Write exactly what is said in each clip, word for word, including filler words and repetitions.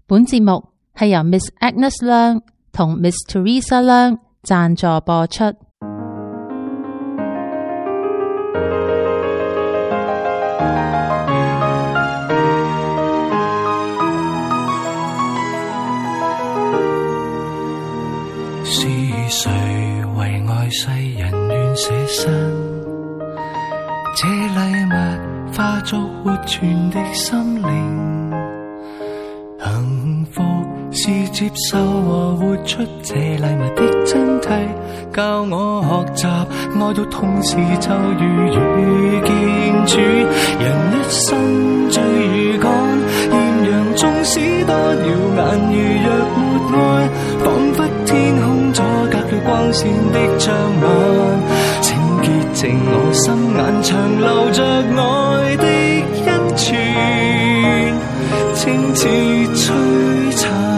本節目係由 Miss Agnes 梁同 Miss Teresa 梁贊助播出。 是誰為愛世人願捨身？這禮物化作活存的心靈，幸福是接受和活出這禮物的真諦，教我學習愛到同時就如遇見主。人一生最如趕，豔陽縱使多耀眼，如若沒愛，彷彿天空阻隔了光線的障礙。請潔淨我心眼，長留着愛的恩泉，清似璀璨。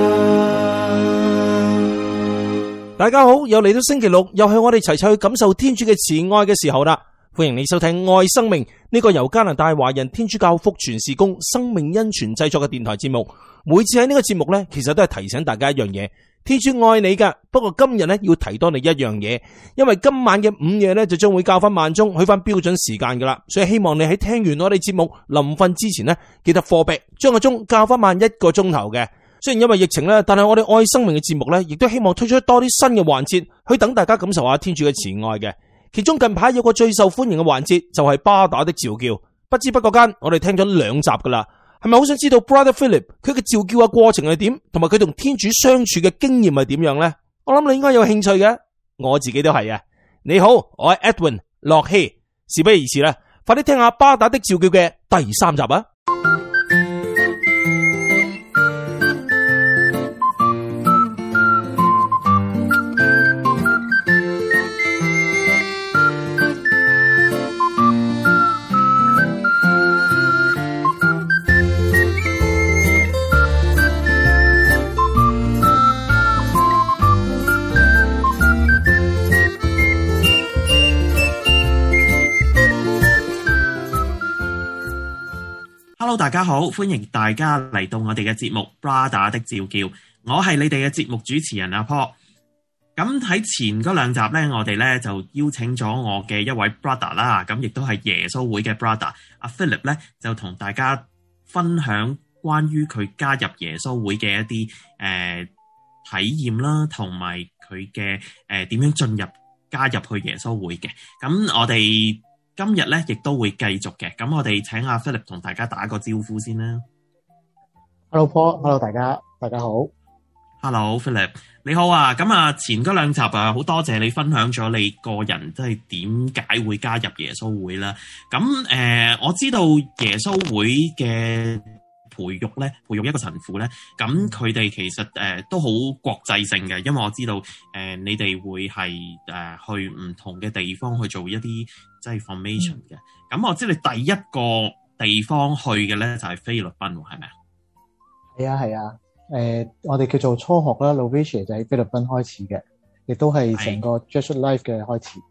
大家好，又嚟到星期六，又係我哋齊齊去感受天主嘅慈愛嘅時候啦。歡迎你收聽愛生命呢個由加拿大華人天主教福傳事工生命恩泉製作嘅電台節目。每次喺呢個節目呢，其實都係提醒大家一樣嘢，天主愛你噶。不過今日呢，要提多你一樣嘢，因為今晚嘅午夜呢，就將會校翻萬鐘去翻標準時間噶啦，所以希望你喺聽完我哋節目臨瞓之前呢，記得貨幣將個鐘校翻慢一個鐘頭嘅。雖然因為疫情咧，但係我哋愛生命嘅節目咧，亦都希望推出多啲新嘅環節，去等大家感受下天主嘅慈愛嘅。其中近排有個最受歡迎嘅環節，就係巴打的召叫。不知不覺間，我哋聽咗兩集噶啦，係咪好想知道 Brother Philip 佢嘅召叫嘅過程係點，同埋佢同天主相處嘅經驗係點樣呢？我諗你應該有興趣嘅，我自己都係啊。你好，我係 Edwin 洛希，事不宜遲啦，快啲聽下巴打的召叫嘅第三集啊！ Hello， 大家好，歡迎大家嚟到我哋嘅節目 Brother 的召叫，我係你哋嘅節目主持人阿 Paul。咁喺前嗰兩集呢，我哋呢就邀請咗我嘅一位 brother 啦，咁亦都係耶穌會嘅 brother 阿 Philip 呢，就同大家分享關於佢加入耶穌會嘅一啲誒、呃、體驗啦，同埋佢嘅誒點樣進入加入去耶穌會嘅。咁我哋今日咧，亦都會繼續嘅。咁我哋請阿 Philip 同大家打個招呼先啦。 Hello Paul，Hello 大家，大家好。 Hello Philip，你好啊。咁啊，前嗰兩集啊，好多謝你分享咗你個人即係點解會加入耶穌會啦。咁誒、呃，我知道耶穌會嘅培育咧，培育一個神父咧，咁佢哋其實誒、呃、都好國際性嘅，因為我知道誒、呃、你哋會係誒、呃、去唔同嘅地方去做一啲即係 formation 嘅。咁、嗯、我知你第一個地方去嘅咧就係菲律賓，係咪啊？ 係啊係啊，誒、呃、我哋叫做初學啦 Novitiate 就喺菲律賓開始嘅，亦都係成個 Jesuit Life 嘅開始。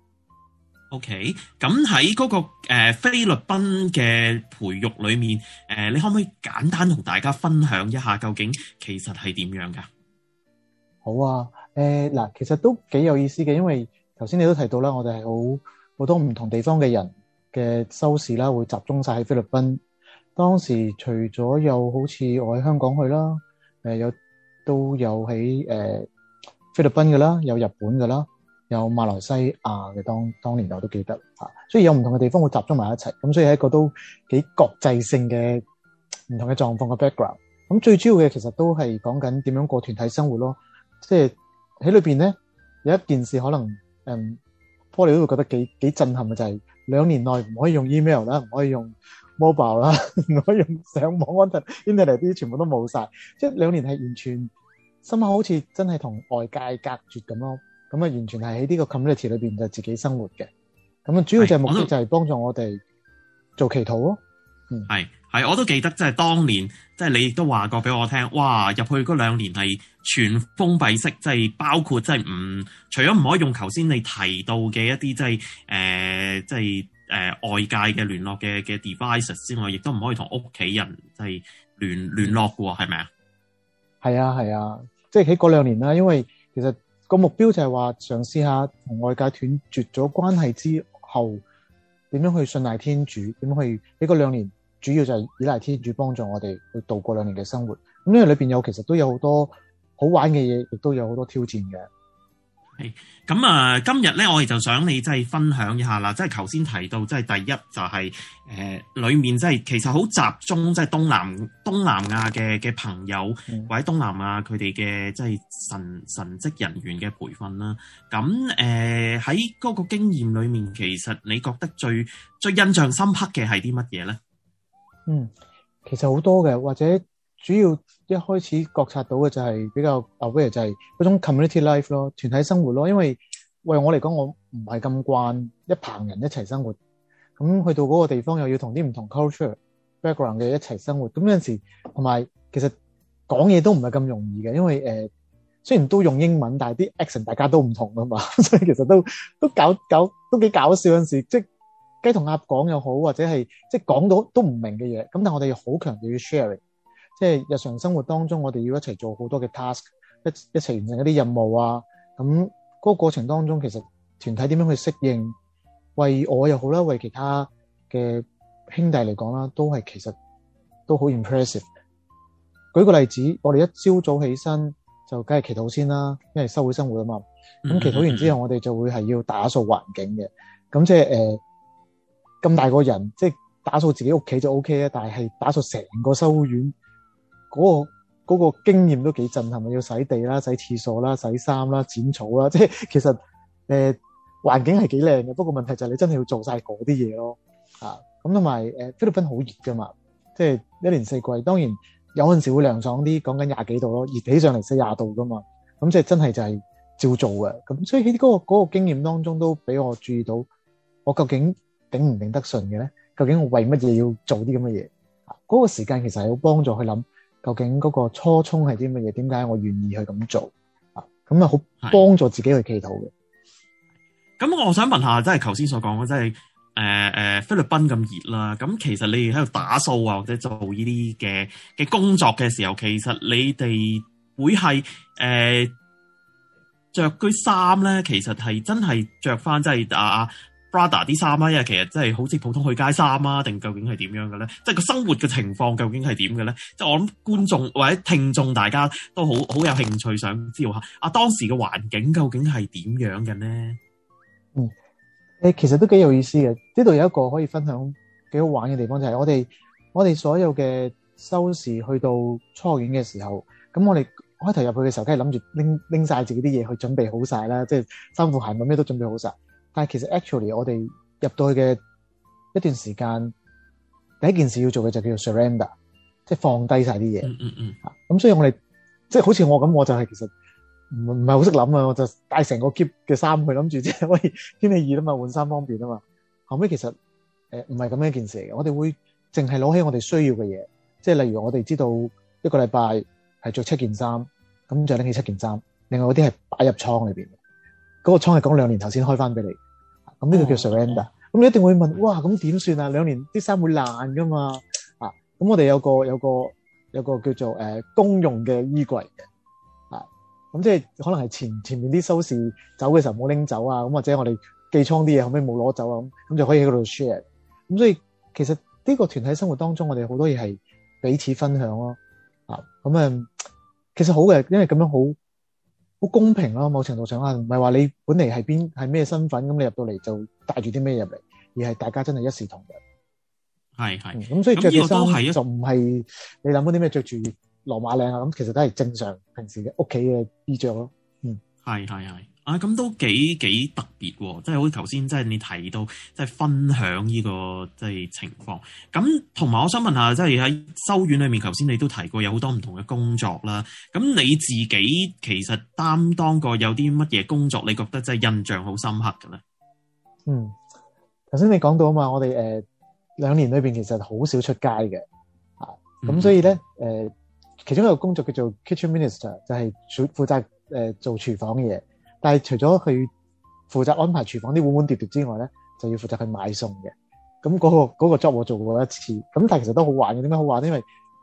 OK，咁喺嗰個誒、呃、菲律賓嘅培育裏面，誒、呃、你可唔可以簡單同大家分享一下究竟其實係點樣噶？ 好啊，誒、呃、嗱，其實都幾有意思嘅，因為頭先你都提到啦，我哋係好好多唔同地方嘅人嘅修士啦，會集中晒喺菲律賓。當時除咗有好似我喺香港去啦，誒、呃、有都有喺誒、呃、菲律賓嘅啦，有日本嘅啦。有馬來西亞嘅，當當年我都記得嚇，所以有唔同嘅地方會集中埋一齊，咁所以係一個都幾國際性嘅唔同嘅狀況嘅 background。咁最主要嘅其實都係講緊點樣過團體生活咯，即係喺裏邊咧有一件事可能誒 Paul 都會覺得幾幾震撼嘅，就係、是、兩年內唔可以用 email 啦，唔可以用 mobile 啦，唔可以用上網 internet 啲全部都冇晒，即係兩年係完全心口好似真係同外界隔絕咁咯。咁啊，完全係喺呢個 community 裏邊就自己生活嘅。咁啊，主要就係目的就係幫助我哋做祈禱咯。嗯，係係，我都記得，即係當年，即係你亦都話過俾我聽，哇！入去嗰兩年係全封閉式，即係包括即係唔除咗唔可以用頭先你提到嘅一啲即係誒，即係誒外界嘅聯絡嘅嘅 devices 之外，亦都唔可以同屋企人即係聯聯絡嘅喎，係咪啊？ 係啊係啊，即係喺嗰兩年啦，因為其實個目標就係話嘗試下同外界斷絕咗關係之後，點樣去信賴天主，點樣去喺嗰兩年主要就係依賴天主幫助我哋去度過兩年嘅生活。咁呢個裏邊有其實都有好多好玩嘅嘢，亦都有好多挑戰嘅。 係咁啊！今日咧，我哋就想你即係分享一下啦。即係頭先提到，即係第一就係、是、誒、呃，裏面即係其實好集中，即係東南東南亞嘅嘅朋友，嗯、或者東南亞佢哋嘅即係神神職人員嘅培訓啦。咁誒喺嗰個經驗裏面，其實你覺得最最印象深刻嘅係啲乜嘢咧？嗯， 其實好多嘅，或者主要一開始覺察到嘅就係比較 aware 就係嗰種 community life 咯，團體生活咯。因為為我嚟講，我唔係咁慣一棚人一齊生活，咁去到嗰個地方又要同啲唔同 culture background 嘅一齊生活，咁有陣時同埋其實講嘢都唔係咁容易嘅，因為誒、呃、雖然都用英文，但係啲 accent 大家都唔同㗎嘛，所以其實都都搞搞都幾搞笑。有陣時即係雞同鴨講又好，或者係即係講到都唔明嘅嘢，咁但係我哋好強調要 sharing。即係日常生活當中，我哋要一齊做好多嘅 task， 一一齊完成一啲任務啊。咁嗰個過程當中，其實團體點樣去適應，為我又好啦，為其他嘅兄弟嚟講啦，都係其實都好 impressive。舉個例子，我哋一朝早起身就梗係祈禱先啦，因為修會生活啊嘛。咁祈禱完之後，我哋就會係要打掃環境嘅。咁即係誒咁大個人，即係打掃自己屋企就 O K 啦，但係係打掃成個修會院。嗰、那個嗰、那個經驗都幾震撼，要洗地啦、洗廁所啦、洗衫啦、剪草啦，即係其實誒、呃、環境係幾靚嘅，不過問題就係你真係要做晒嗰啲嘢咯。啊，咁同埋誒菲律賓好熱噶嘛，即係一年四季，當然有陣時會涼爽啲，講緊廿幾度咯，熱起上嚟四廿度噶嘛，咁即係真係就係照做嘅。咁所以喺、那、嗰個嗰、那個經驗當中都俾我注意到，我究竟頂唔頂得順嘅咧？究竟我為乜嘢要做啲咁嘅嘢？啊，嗰、那個時間其實係好幫助去諗。究竟嗰個初衷係啲乜嘢？點解我願意去咁做啊？咁啊，好幫助自己去祈禱嘅。 咁我想問下，即係頭先所講嘅，即係誒誒菲律賓咁熱啦。咁其實你喺度打掃啊，或者做呢啲嘅嘅工作嘅時候，其實你哋會係誒着嗰啲衫咧，其實係真係着翻即係啊啊 Brother 啲衫啊，因為其實真係好似普通去街衫啊，定究竟係點樣嘅咧？即係個生活嘅情況究竟係點嘅咧？即係我諗觀眾或者聽眾大家都好好有興趣想知道下啊，當時嘅環境究竟係點樣嘅咧？ 嗯，誒，其實都幾有意思嘅。呢度有一個可以分享幾好玩嘅地方，就係我哋我哋所有嘅修士去到初院嘅時候，咁我哋開頭入去嘅時候，梗係諗住拎拎晒自己啲嘢去準備好晒啦，即係衫褲鞋襪咩都準備好晒。但係其實 actually 我哋入到去嘅一段時間，第一件事要做嘅就叫做 surrender， 即係放低晒啲嘢。 嗯嗯嗯。 咁所以我哋即係好似我咁，我就係其實唔唔係好識諗啊，我就帶成個 keep 嘅衫去諗住，即係可以天氣熱啊嘛，換衫方便啊嘛。後尾其實誒唔係咁樣一件事嚟嘅，我哋會淨係攞起我哋需要嘅嘢，即係例如我哋知道一個禮拜係着七件衫，咁就拎起七件衫，另外嗰啲係擺入倉裏邊嘅。嗰、那個倉係講兩年頭先開翻俾你，咁呢個叫 surrender。咁、哦、你一定會問，哇，咁點算啊？兩年啲衫會爛噶嘛？啊，咁我哋有個有個有個叫做誒、呃、公用嘅衣櫃嘅，啊，咁即係可能係前前面啲修士走嘅時候冇拎走啊，咁或者我哋寄倉啲嘢後尾冇攞走啊，咁咁就可以喺嗰度 share。咁所以其實呢個團體生活當中，我哋好多嘢係彼此分享咯，啊，咁啊，其實好嘅，因為咁樣好。好公平咯，某程度上啊，唔係話你本嚟係邊係咩身份，咁你入到嚟就帶住啲咩入嚟，而係大家真係一視同仁。 係係， 咁、嗯、所以着嘅衫就唔係你諗嗰啲咩着住羅馬領啊，咁其實都係正常平時嘅屋企嘅衣着咯。嗯， 係係係。啊，咁都幾幾特別喎！即係好似頭先，即係你提到，即係分享呢個即係情況。咁同埋，我想問下，即係喺修院裏面，頭先你都提過有好多唔同嘅工作啦。咁你自己其實擔當過有啲乜嘢工作？你覺得真係印象好深刻嘅咧？ 嗯，頭先你講到啊嘛，我哋誒兩年裏邊其實好少出街嘅啊，咁、嗯、所以咧誒、呃，其中一個工作叫做 kitchen minister，就係負負責誒、呃、做廚房嘅嘢。但係除咗去負責安排廚房啲碗碗碟碟之外咧，就要負責去買餸嘅。咁嗰、嗰個嗰、嗰個 job 我做過一次，咁但係其實都好玩嘅。點解好玩？因為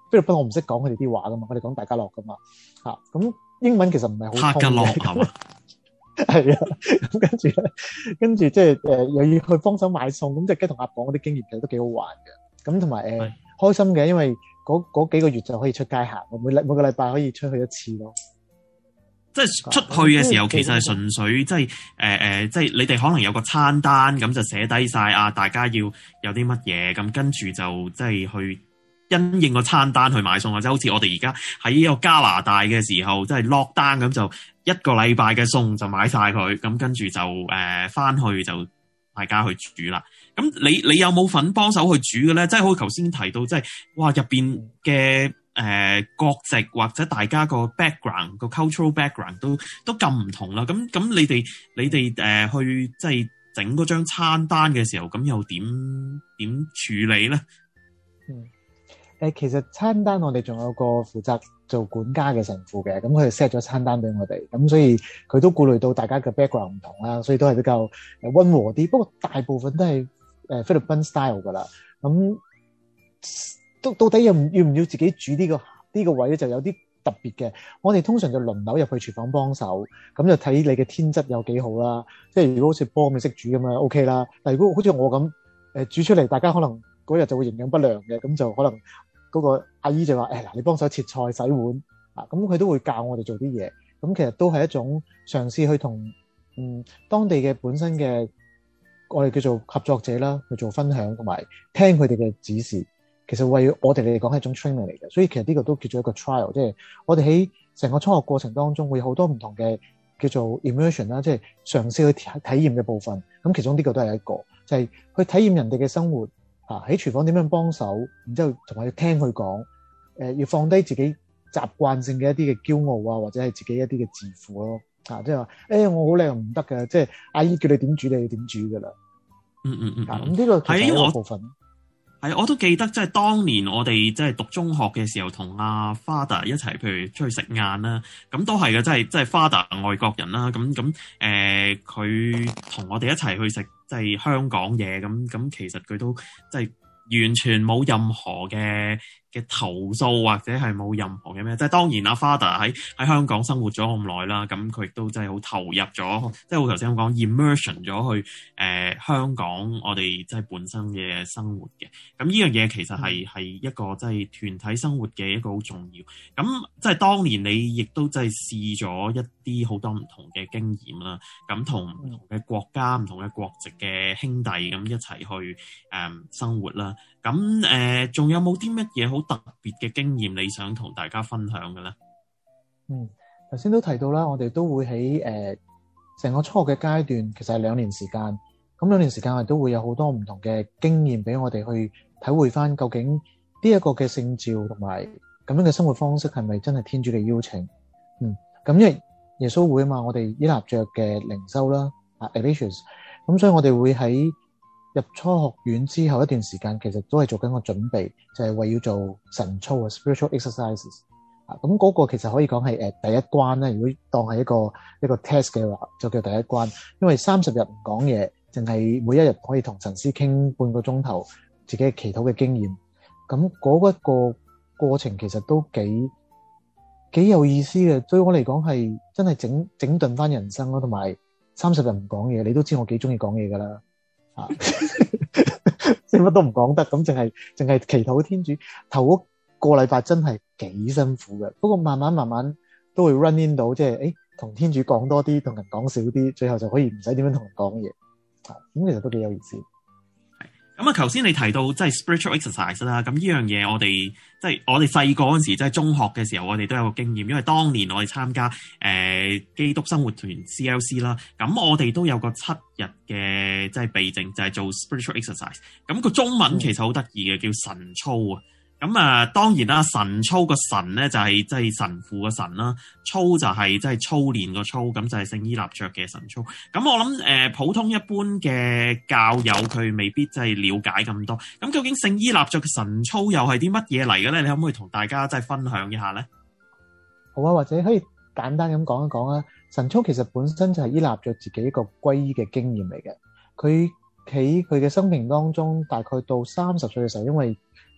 菲律賓我唔識講佢哋啲話噶嘛，我哋講大家樂噶嘛嚇，咁、啊、英文其實唔係好通嘅。 家樂係嘛？ 係啊，咁跟住咧，跟住即係誒又要去幫手買餸，咁即係跟同阿講嗰啲經驗其實都幾好玩嘅。咁同埋誒開心嘅，因為嗰嗰幾個月就可以出街行，每禮每個禮拜可以出去一次咯。 即係出去嘅時候，其實係純粹即係誒誒，即係你哋可能有個餐單，咁就寫低晒啊，大家要有啲乜嘢，咁跟住就即係去因應個餐單去買餸，或者好似我哋而家喺呢個加拿大嘅時候，即係 lock down 咁就一個禮拜嘅餸就買晒佢，咁跟住就誒翻去就大家去煮啦。咁你你有冇份幫手去煮嘅咧？即係好似頭先提到，即係哇入邊嘅。誒、呃、國籍或者大家個 background 個 cultural background 都都咁唔同啦，咁咁你哋你哋誒、呃、去即係整嗰張餐單嘅時候，咁又點點處理咧？ 嗯，誒其實餐單我哋仲有個負責做管家嘅神父嘅，咁佢 set 咗餐單俾我哋，咁所以佢都顧慮到大家嘅 background 唔同啦，所以都係比較誒溫和啲。不過大部分都係誒菲律賓 style 噶啦，咁。到到底要唔要唔要自己煮呢、呢個呢、呢個位咧，就有啲特別嘅。我哋通常就輪流入去廚房幫手，咁就睇你嘅天質有幾好啦。即係如果好似波咁識煮咁樣 OK 啦。但係如果好似我咁誒煮出嚟，大家可能嗰日就會營養不良嘅，咁就可能嗰個阿姨就話：誒嗱，你幫手切菜、洗碗啊。咁佢都會教我哋做啲嘢。咁其實都係一種嘗試去同嗯當地嘅本身嘅我哋叫做合作者啦去做分享，同埋聽佢哋嘅指示。其實為我哋嚟講係一種 training 嚟嘅，所以其實呢個都叫做一個 trial， 即係我哋喺成個初學過程當中會有好多唔同嘅叫做 immersion 啦，即係嘗試去體驗嘅部分。咁其中呢個都係一個，就係、是、去體驗人哋嘅生活啊，喺廚房點樣幫手，然之後同埋要聽佢講，誒、呃、要放低自己習慣性嘅一啲嘅驕傲啊，或者係自己一啲嘅自負咯，啊即係話誒我好靚唔得㗎，即係阿姨叫你點煮你要點煮㗎啦。 嗯嗯嗯， 咁、啊、呢個其實係一個部分。 係，我都記得即係當年我哋即係讀中學嘅時候，同阿 Father 一齊，譬如出去食晏啦，咁都係嘅，即係即係 Father 外國人啦，咁咁誒，佢同、呃、我哋一齊去食即係香港嘢，咁咁其實佢都即係完全冇任何嘅嘅投訴，或者係冇任何嘅咩，即係當然阿 Father 喺喺香港生活咗咁耐啦，咁佢亦都真係好投入咗，即係我頭先咁講 immersion 咗去誒、呃、香港我哋即係本身嘅生活嘅，咁呢樣嘢其實係係一個即係團體生活嘅一個好重要，咁即係當年你亦都即係試咗一啲好多唔同嘅經驗啦，咁同唔同嘅國家、唔同嘅國籍嘅兄弟咁一齊去誒、嗯、生活啦。咁誒，仲、呃、有冇啲乜嘢好特別嘅經驗你想同大家分享嘅咧？ 嗯，頭先都提到啦，我哋都會喺誒成個初學嘅階段，其實係兩年時間。咁兩年時間我哋都會有好多唔同嘅經驗俾我哋去體會翻，究竟呢一個嘅聖召同埋咁樣嘅生活方式係咪真係天主嘅邀請？嗯，咁因為耶穌會啊嘛，我哋依納爵嘅靈修啦，啊 Ignatius，咁所以我哋會喺入初學院之後一段時間，其實都係做緊個準備，就係、是、為要做神操啊 spiritual exercises 啊。咁嗰個其實可以講係誒第一關啦。如果當係一個一個 test 嘅話，就叫第一關。因為三十日唔講嘢，淨係每一日可以同神師傾半個鐘頭自己嘅祈禱嘅經驗。咁嗰一個過程其實都幾幾有意思嘅。對我嚟講係真係整整頓翻人生咯，同埋三十日唔講嘢，你都知我幾中意講嘢噶啦。啊，即係乜都唔講得，咁淨係淨係祈禱天主。頭嗰個禮拜真係幾辛苦嘅，不過慢慢慢慢都會 run in 到，即係誒同天主講多啲，同人講少啲，最後就可以唔使點樣同人講嘢。啊，咁其實都幾有意思。 咁啊，頭先你提到即係 spiritual exercise 啦，咁呢樣嘢我哋即係我哋細個嗰陣時，即係中學嘅時候，我哋都有個經驗，因為當年我哋參加誒、呃、基督生活團 C L C 啦，咁我哋都有個七日嘅即係備證，就係、是、做 spiritual exercise。咁個中文其實好得意嘅，叫神操啊。咁啊，當然啦，神操個神咧就係即係神父個神啦，操就係即係操練個操，咁就係聖依納爵嘅神操。咁我諗誒、呃，普通一般嘅教友佢未必真係了解咁多。咁究竟聖依納爵嘅神操又係啲乜嘢嚟嘅咧？你可唔可以同大家即係分享一下咧？ 好啊，或者可以簡單咁講一講啊。神操其實本身就係依納爵自己一個皈依嘅經驗嚟嘅。佢喺佢嘅生命當中，大概到三十歲嘅時候，因為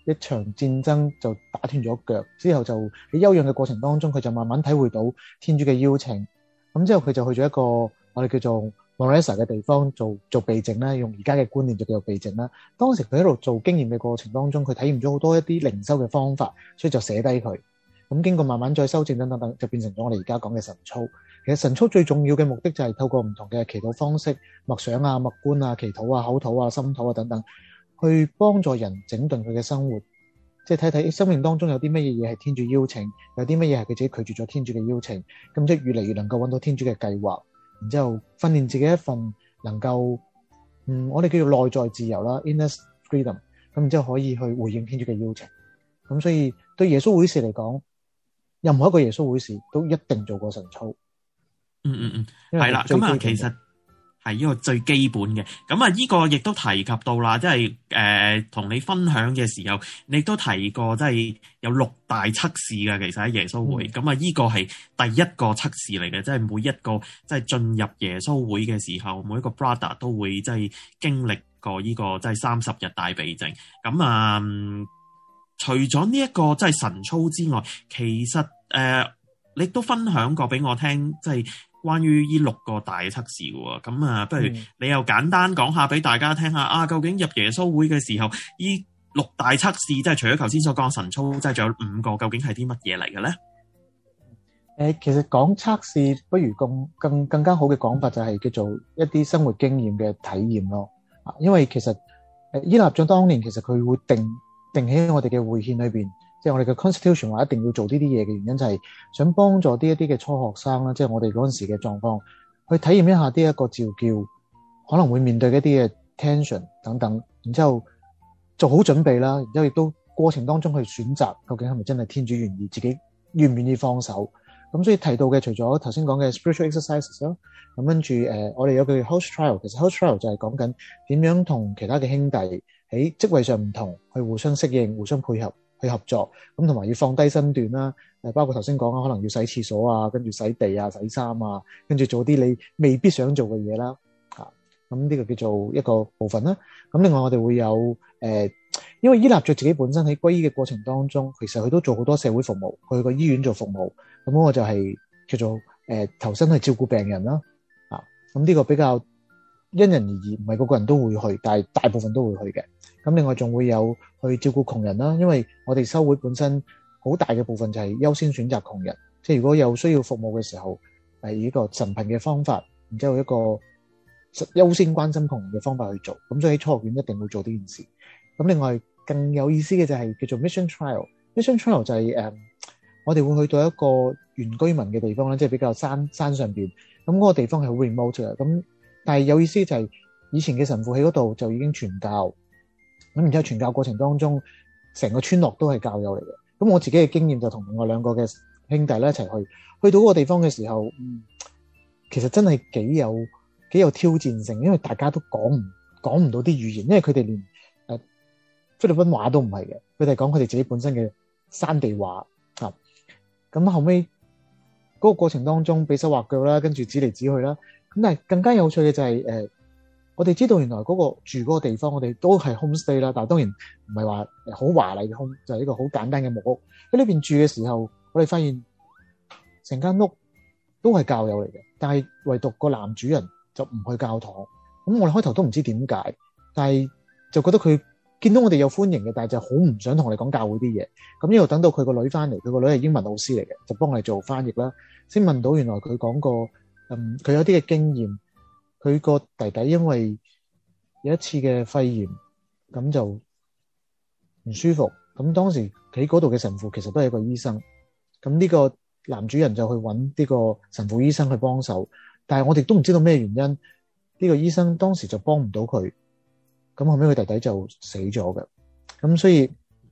一場戰爭就打斷咗腳，之後就喺休養嘅過程當中，佢就慢慢體會到天主嘅邀請。咁之後佢就去咗一個我哋叫做 Montesa 嘅地方做做避靜啦，用而家嘅觀念就叫做避靜啦。當時佢喺度做經驗嘅過程當中，佢體驗咗好多一啲靈修嘅方法，所以就寫低佢。咁經過慢慢再修正等等等，就變成咗我哋而家講嘅神操。其實神操最重要嘅目的就係透過唔同嘅祈禱方式、默想啊、默觀啊、祈禱啊、口禱啊、心禱啊等等，去幫助人整頓佢嘅生活。即係睇睇生命當中有啲乜嘢嘢係天主邀請，有啲乜嘢係佢自己拒絕咗天主嘅邀請，咁即係越嚟越能夠揾到天主嘅計劃，然之後訓練自己一份能夠，嗯，我哋叫做內在自由啦 ，inner freedom， 咁然之後可以去回應天主嘅邀請。咁所以對耶穌會士嚟講，任何一個耶穌會士都一定做過神操。 嗯嗯嗯，係啦，咁啊，其實係呢個最基本嘅。咁啊，呢個亦都提及到啦，即係誒同你分享嘅時候，你亦都提過，即係有六大測試嘅。其實喺耶穌會，咁啊、嗯，呢個係第一個測試嚟嘅，即係每一個即係進入耶穌會嘅時候，每一個 brother 都會即係經歷過呢個即係三十日大避靜。咁啊、嗯，除咗呢一個即係神操之外，其實誒、呃、你都分享過俾我聽，即係關於呢六個大測試嘅。咁啊，不如你又簡單講下俾大家聽下啊，究竟入耶穌會嘅時候，呢六大測試即係除咗頭先所講神操，即係仲有五個，究竟係啲乜嘢嚟嘅咧？ 誒，其實講測試，不如更更更加好嘅講法就係叫做一啲生活經驗嘅體驗咯。啊，因為其實誒伊納爵當年其實佢會定定喺我哋嘅會憲裏邊。即係我哋嘅 constitution 話一定要做呢啲嘢嘅原因，就係想幫助啲一啲嘅初學生啦，即係我哋嗰陣時嘅狀況，去體驗一下呢一個召叫可能會面對一啲嘅 tension 等等，然之後做好準備啦，然之後亦都過程當中去選擇究竟係咪真係天主願意，自己願唔願意放手。咁所以提到嘅除咗頭先講嘅 spiritual exercises 啦，咁跟住誒我哋有個 house trial， 其實 house trial 就係講緊點樣同其他嘅兄弟喺職位上唔同，去互相適應、互相配合。去合作，咁同埋要放低身段啦，誒包括頭先講啊，可能要洗廁所啊，跟住洗地啊、洗衫啊，跟住做啲你未必想做嘅嘢啦，嚇，咁呢個叫做一個部分啦。咁另外我哋會有誒、呃，因為伊納爵自己本身喺皈依嘅過程當中，其實佢都做好多社會服務，去個醫院做服務，咁我就係叫做誒、呃、投身去照顧病人啦，啊，咁呢個比較因人而異，唔係個個人都會去，但係大部分都會去嘅。咁另外仲會有去照顧窮人啦，因為我哋修會本身好大嘅部分就係優先選擇窮人，即係如果有需要服務嘅時候，係以一個神貧嘅方法，然之後一個優先關心窮人嘅方法去做。咁所以喺初學院一定會做呢件事。咁另外更有意思嘅就係叫做 mission trial。mission trial 就係、是、誒、嗯，我哋會去到一個原居民嘅地方咧，即係比較山山上邊。咁嗰個地方係好 remote 嘅。咁但係有意思就係以前嘅神父喺嗰度就已經傳教。咁然之後傳教過程當中，成個村落都係教友嚟嘅。咁我自己嘅經驗就同另外兩個嘅兄弟咧一齊去，去到嗰個地方嘅時候，嗯，其實真係幾有幾有挑戰性，因為大家都講唔講唔到啲語言，因為佢哋連誒菲律賓話都唔係嘅，佢哋講佢哋自己本身嘅山地話啊。咁後尾嗰個過程當中，比手畫腳啦，跟住指嚟指去啦。咁但係更加有趣嘅就係、是、誒。呃我哋知道原來嗰個住嗰個地方，我哋都係 homestay 啦，但係當然唔係話好華麗嘅 home，就係一個好簡單嘅木屋。喺呢邊住嘅時候，我哋發現成間屋都係教友嚟嘅，但係唯獨個男主人就唔去教堂。咁我哋開頭都唔知點解，但係就覺得佢見到我哋有歡迎嘅，但係就好唔想同我哋講教會啲嘢。咁一路等到佢個女翻嚟，佢個女係英文老師嚟嘅，就幫我哋做翻譯啦，先問到原來佢講過，嗯，佢有啲嘅經驗。佢個弟弟因為有一次嘅肺炎，咁就唔舒服。咁當時喺嗰度嘅神父其實都係一個醫生。咁呢個男主人就去揾呢個神父醫生去幫手，但係我哋都唔知道咩原因，呢個醫生當時就幫唔到佢。咁後尾佢弟弟就死咗嘅。咁所以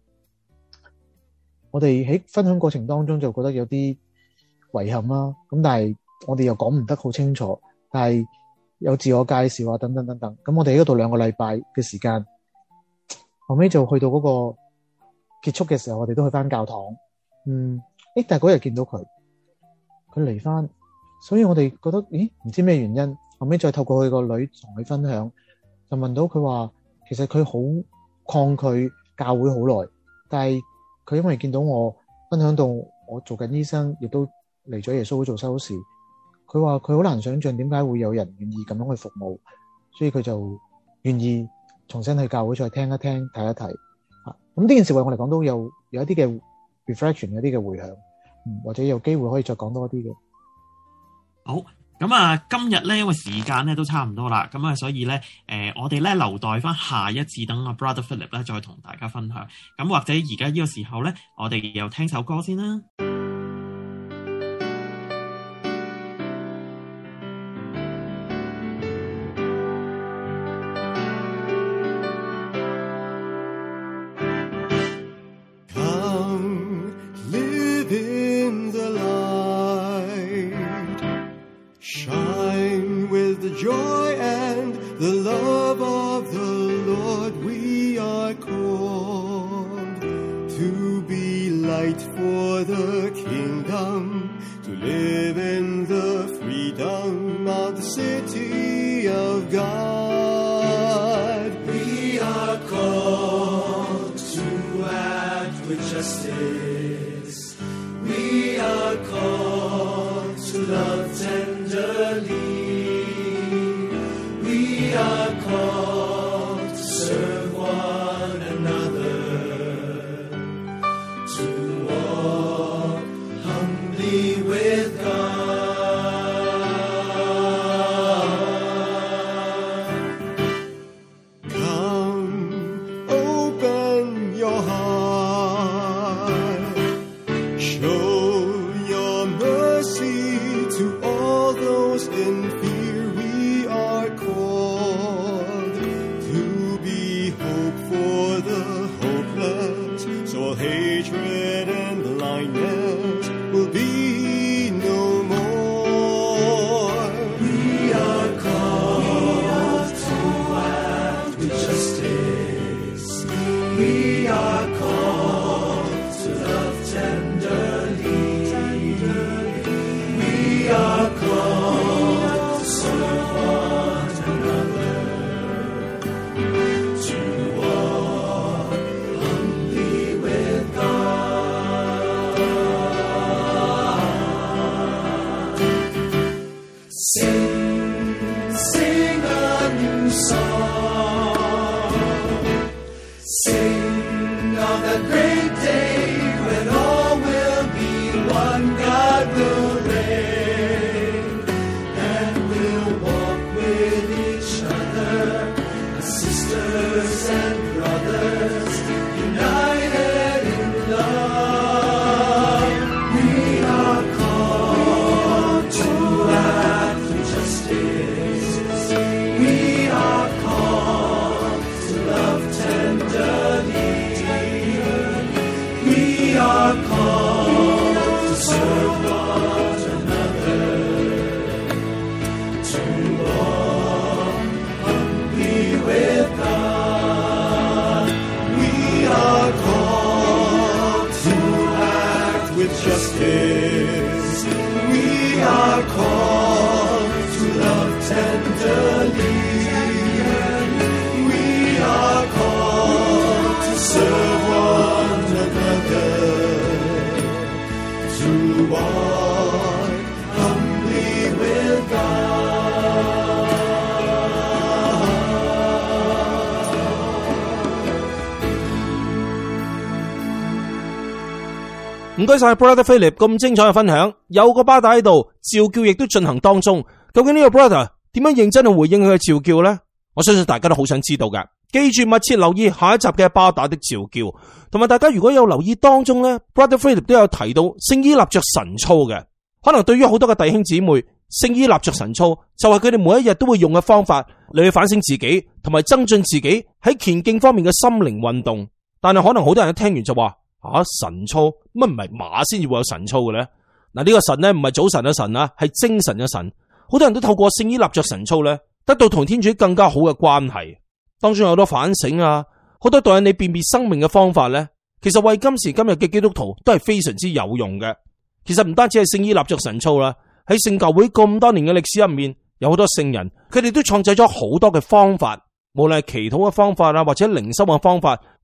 我哋喺分享過程當中就覺得有啲遺憾啦。咁但係我哋又講唔得好清楚，但係有自我介紹啊，等等等等。咁我哋喺嗰度兩個禮拜嘅時間，後尾就去到嗰個結束嘅時候，我哋都去翻教堂。嗯，誒，但係嗰日見到佢，佢嚟翻，所以我哋覺得，咦，唔知咩原因。後尾再透過佢個女同佢分享，就問到佢話，其實佢好抗拒教會好耐， 但係佢因為見到我分享到我做緊醫生，亦都嚟咗耶穌會做修士，佢話佢好難想象點解會有人願意咁樣去服務，所以佢就願意重新去教會再聽一聽睇一睇。咁呢件事為我嚟講都有有一啲嘅 reflection， 有啲嘅回響，嗯，或者有機會可以再講多啲嘅。 好，咁啊，今日咧因為時間咧都差唔多啦，咁啊，所以咧，誒、呃，我哋咧留待翻下一次等阿 Brother Philip 咧再同大家分享。咁或者而家呢個時候咧，我哋又聽首歌先啦。 唔該晒 Brother Philip 咁精彩嘅分享，有個巴打喺度，召叫亦都進行當中。究竟呢個 Brother 點樣認真去回應佢嘅召叫呢？我相信大家都好想知道㗎。記住密切留意下一集嘅巴打的召叫，同埋大家如果有留意當中呢 Brother Philip 都有提到聖衣立着神操嘅。可能對於好多嘅弟兄姊妹，聖衣立着神操就係佢哋每一日都會用嘅方法嚟去反省自己，同埋增進自己喺虔敬方面嘅心靈運動。但係可能好多人一聽完就話，啊，神操乜唔係馬先至會有神操嘅咧？嗱，呢個神咧唔係早晨嘅神啊，係精神嘅神。好多人都透過聖衣立着神操咧，得到同天主更加好嘅關係。當中有好多反省啊，好多導引你辨別生命嘅方法咧，其實為今時今日嘅基督徒都係非常之有用嘅。其實唔單止係聖衣立着神操啦，喺聖教會咁多年嘅歷史入面，有好多聖人，佢哋都創製咗好多嘅方法，無論係祈禱嘅方法啊，或者靈修嘅方法，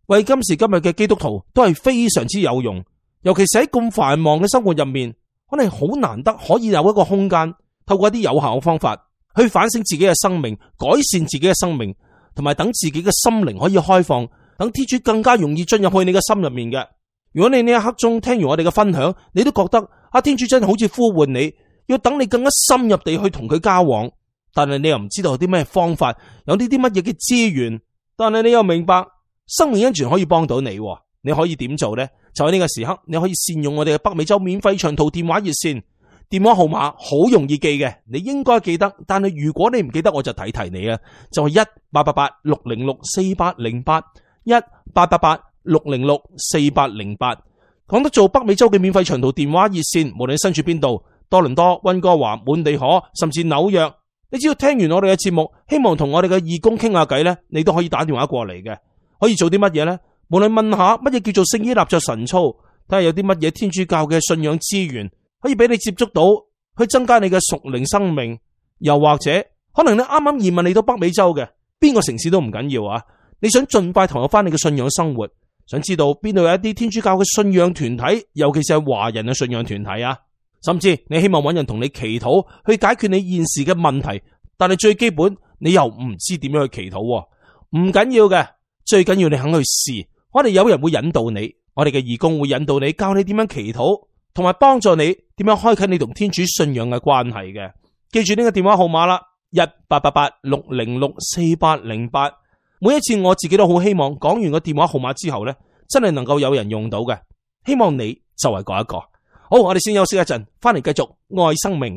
為今時今日嘅基督徒都係非常之有用。尤其是喺咁繁忙嘅生活入面，可能好難得可以有一個空間，透過一啲有效嘅方法去反省自己嘅生命，改善自己嘅生命，同埋等自己嘅心靈可以開放，等天主更加容易進入去你嘅心入面嘅。如果你呢一刻中聽完我哋嘅分享，你都覺得啊，天主真係好似呼喚你，要等你更加深入地去同佢交往，但係你又唔知道有啲咩方法，有呢啲乜嘢嘅資源，但係你又明白生命恩泉可以幫到你，你可以點做呢？就喺呢個時刻，你可以善用我哋嘅北美洲免費長途電話熱線，電話號碼好容易記嘅，你應該記得。但係如果你唔記得，我就提提你啊，就係一八八八六零六四八零八一八八八六零六四八零八。講得做北美洲嘅免費長途電話熱線，無論身處邊度，多倫多、溫哥華、滿地可，甚至紐約，你只要聽完我哋嘅節目，希望同我哋嘅義工傾下偈呢，你都可以打電話過嚟嘅。可以做啲乜嘢呢？無論問下乜嘢叫做聖依納爵神操，睇下有啲乜嘢天主教嘅信仰資源可以俾你接觸到，去增加你嘅屬靈生命。又或者可能你啱啱移民嚟到北美洲嘅，邊個城市都唔緊要啊！你想盡快投入翻你嘅信仰生活，想知道邊度有一啲天主教嘅信仰團體，尤其是係華人嘅信仰團體啊，甚至你希望揾人同你祈禱去解決你現時嘅問題，但係最基本你又唔知點樣去祈禱，唔緊要嘅，最緊要你肯去試。我哋有人會引導你，我哋嘅義工會引導你，教你點樣祈禱，同埋幫助你點樣開啟你同天主信仰嘅關係嘅。記住呢個電話號碼啦，一八八八六零六四八零八。每一次我自己都好希望講完個電話號碼之後呢，真係能夠有人用到嘅。希望你就係嗰一個。好，我哋先休息一陣，翻嚟繼續愛生命。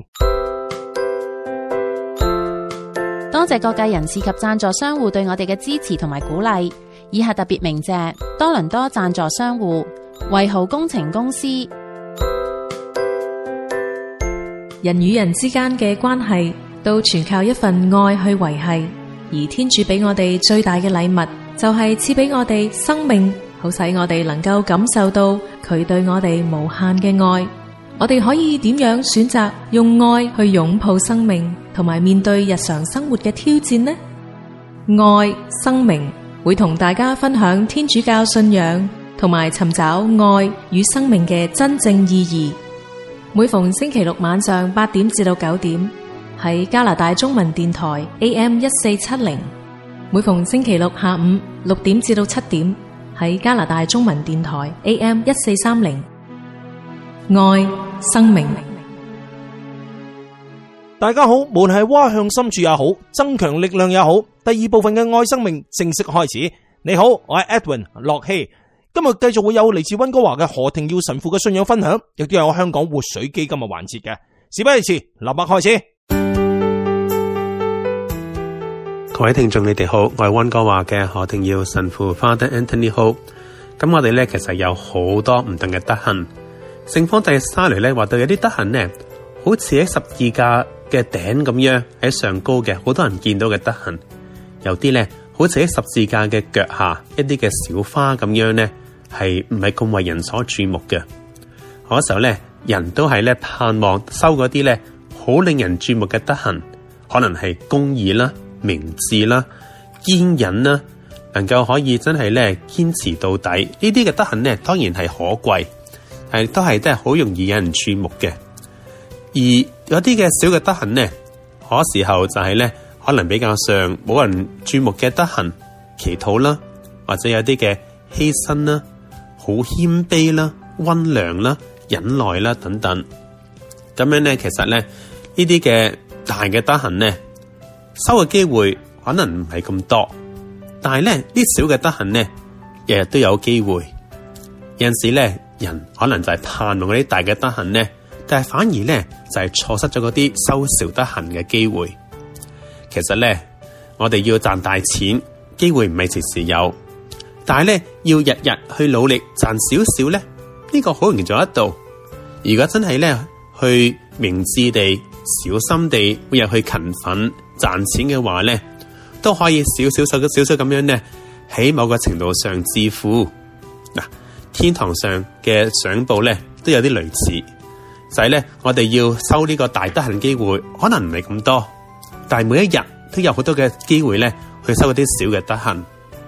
多謝各界人士及贊助商戶對我哋嘅支持同埋鼓勵。以下特別鳴謝多倫多贊助商戶維豪工程公司。 人與人之間嘅關係都全靠一份愛去維繫，而天主俾我哋最大嘅禮物就係賜俾我哋生命，好使我哋能夠感受到佢對我哋無限嘅愛。我哋可以點樣選擇用愛去擁抱生命，同埋面對日常生活嘅挑戰呢？愛生命會同大家分享天主教信仰，同埋尋找愛與生命嘅真正意義。每逢星期六晚上八點至到九點，喺加拿大中文電台 A M 一四七零；每逢星期六下午六點至到七點，喺加拿大中文電台 A M 一四三零。愛生命。 大家好，無論係挖向深處也好，增強力量也好，第二部分嘅愛生命正式開始。你好，我係 Edwin 駱曦，今日繼續會有嚟自溫哥華嘅何廷耀神父嘅信仰分享，亦都有香港活水基金嘅環節嘅。事不宜遲，立刻開始。 各位聽眾，你哋好，我係溫哥華嘅何廷耀神父 Father Anthony Ho。咁我哋咧其實有好多唔同嘅德行。聖方濟沙雷咧話到有啲德行呢，好似喺十字架嘅頂咁樣喺上高嘅，好多人見到嘅德行。有啲咧好似喺十字架嘅腳下一啲嘅小花咁樣咧，係唔係咁為人所注目嘅。嗰時候咧，人都係咧盼望收嗰啲咧好令人注目嘅德行，可能係公義啦、明智啦、堅忍啦，能夠可以真係咧堅持到底。呢啲嘅德行咧，當然係可貴，係都係都係好容易有人注目嘅。而有啲嘅小嘅德行咧，嗰時候就係咧可能比較上冇人注目嘅德行，祈禱啦，或者有啲嘅犧牲啦、好謙卑啦、溫良啦、忍耐啦等等。咁樣咧，其實咧呢啲嘅大嘅德行咧，收嘅機會可能唔係咁多，但係咧呢小嘅德行咧，日日都有機會。有陣時咧，人可能就係盼望嗰啲大嘅德行咧，但係反而咧就係錯失咗嗰啲收小德行嘅機會。其實咧，我哋要賺大錢，機會唔係時時有，但係咧要日日去努力賺少少咧，呢個好容易做得到。如果真係咧去明智地、小心地，每日去勤奮賺錢嘅話咧，都可以少少少少少咁樣咧，喺某個程度上致富。嗱，天堂上嘅賞報咧都有啲類似，就係咧我哋要收呢個大德行機會，可能唔係咁多。但係每一日都有好多嘅機會咧，去收一啲小嘅德行。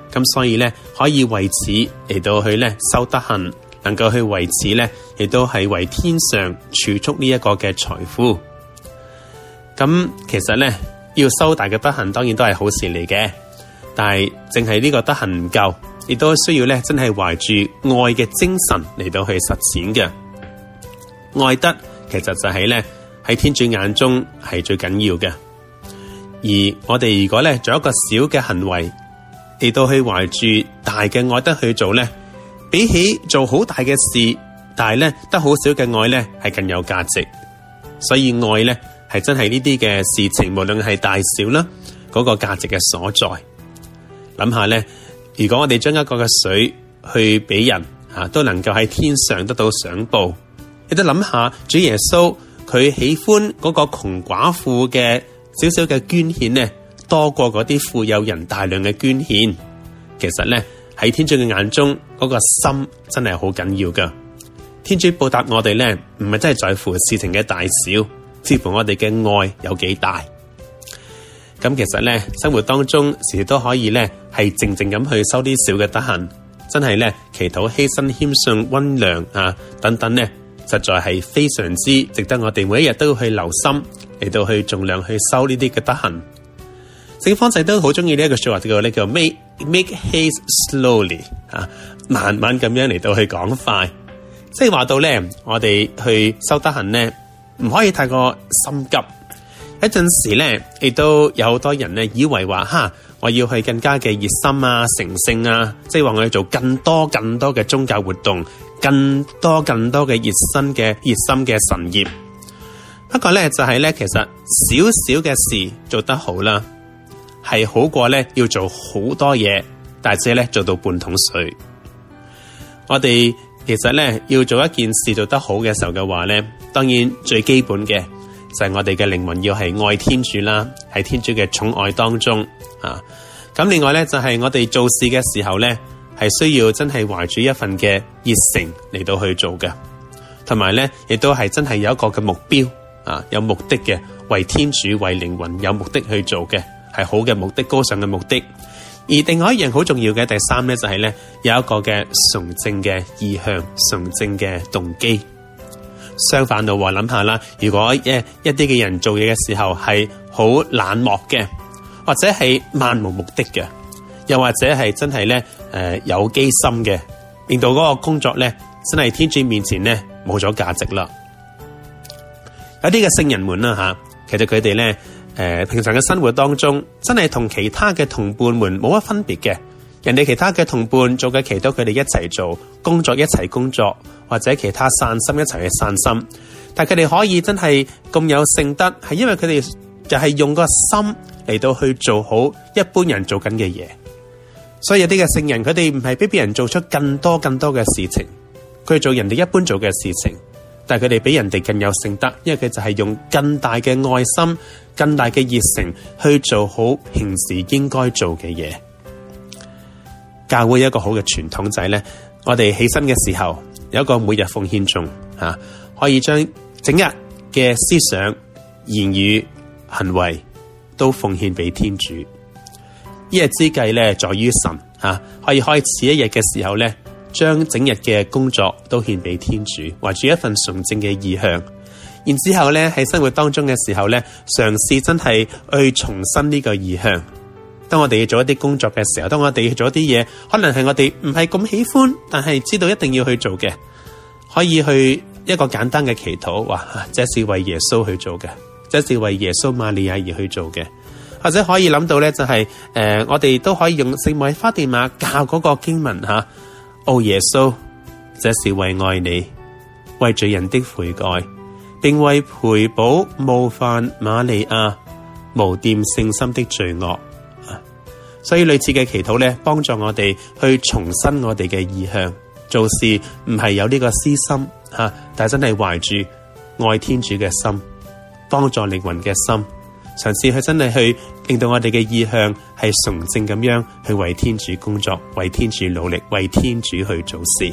咁所以咧可以為此嚟到去咧修德行，能夠去為此咧亦都係為天上儲蓄呢一個嘅財富。咁其實咧要修大嘅德行當然都係好事嚟嘅，但係淨係呢個德行唔夠，亦都需要咧真係懷住愛嘅精神嚟到去實踐嘅。愛德其實就係咧喺天主眼中係最緊要嘅。而我哋如果咧做一個小嘅行為嚟到去懷住大嘅愛德去做咧，比起做好大嘅事，但係咧得好少嘅愛咧係更有價值。所以愛咧係真係呢啲嘅事情，無論係大小啦，嗰個價值嘅所在。諗下咧，如果我哋將一個嘅水去俾人啊，都能夠喺天上得到賞報。亦都諗下主耶穌佢喜歡嗰個窮寡婦嘅少少嘅捐獻呢，多過嗰啲富有人大量嘅捐獻。其實咧喺天主嘅眼中，嗰個心真係好緊要噶。天主報答我哋咧，唔係真係在乎事情嘅大小，視乎我哋嘅愛有幾大。咁其實咧生活當中時時都可以咧係靜靜咁去修啲小嘅德行，真係咧祈禱、犧牲、謙遜、溫良啊等等咧，實在係非常之值得我哋每一日都要去留心嚟到去盡量去修呢啲嘅德行。聖方濟都好中意呢一個說話，叫做咧叫 make make haste slowly 啊，慢慢咁樣嚟到去講快。即係話到咧，我哋去修德行咧，唔可以太過心急。有陣時咧，亦都有好多人咧以為話哈，我要去更加嘅熱心啊、成聖啊，即係話我要做更多更多嘅宗教活動，更多更多嘅熱心嘅熱心嘅神業。不過咧就係咧，其實少少嘅事做得好啦，係好過咧要做好多嘢，但係咧做到半桶水。我哋其實咧要做一件事做得好嘅時候嘅話咧，當然最基本嘅就係我哋嘅靈魂要係愛天主啦，喺天主嘅寵愛當中啊。咁另外咧就係我哋做事嘅時候咧，係需要真係懷住一份嘅熱誠嚟到去做嘅，同埋咧亦都係真係有一個嘅目標啊，有目的嘅，為天主為靈魂有目的去做嘅，係好嘅目的，高尚嘅目的。而另外一樣好重要嘅第三咧就係咧有一個嘅純正嘅意向，純正嘅動機。相反到話諗下啦，如果一一啲嘅人做嘢嘅時候係好冷漠嘅，或者係漫無目的嘅，又或者係真係咧誒有機心嘅，令到嗰個工作咧真係天主面前咧冇咗價值啦。有啲嘅聖人們啦吓，其實佢哋咧誒平常嘅生活當中，真係同其他嘅同伴們冇乜分別嘅。人哋其他嘅同伴做嘅祈禱，佢哋一齊做工作，一齊工作，或者其他散心一齊去散心。但係佢哋可以真係咁有聖德，係因為佢哋就係用個心嚟到去做好一般人做緊嘅嘢。所以有啲嘅聖人，佢哋唔係比別人做出更多更多嘅事情，佢哋做人哋一般做嘅事情，但係佢哋比人哋更有聖德，因為佢就係用更大嘅愛心、更大嘅熱誠去做好平時應該做嘅嘢。教會有一個好嘅傳統就係咧，我哋起身嘅時候有一個每日奉獻頌啊，可以將整日嘅思想、言語、行為都奉獻俾天主。一日之計咧，在於神啊，可以開始一日嘅時候咧，將整日嘅工作都獻俾天主，懷住一份純正嘅意向。然之後咧喺生活當中嘅時候咧，嘗試真係去重申呢個意向。當我哋要做一啲工作嘅時候，當我哋要做一啲嘢，可能係我哋唔係咁喜歡，但係知道一定要去做嘅，可以去一個簡單嘅祈禱，話這是為耶穌去做嘅，這是為耶穌瑪利亞而去做嘅。或者可以諗到咧，就係、是、誒、呃，我哋都可以用聖母花地瑪教嗰個經文吓，哦耶穌，這是為愛你，為罪人的悔改，並為賠補冒犯瑪利亞無玷聖心的罪惡。所以類似嘅祈禱咧，幫助我哋去重申我哋嘅意向，做事唔係有呢個私心吓、啊，但係真係懷住愛天主嘅心，幫助靈魂嘅心，嘗試去真係去令到我哋嘅意向係純正咁樣去為天主工作，為天主努力，為天主去做事。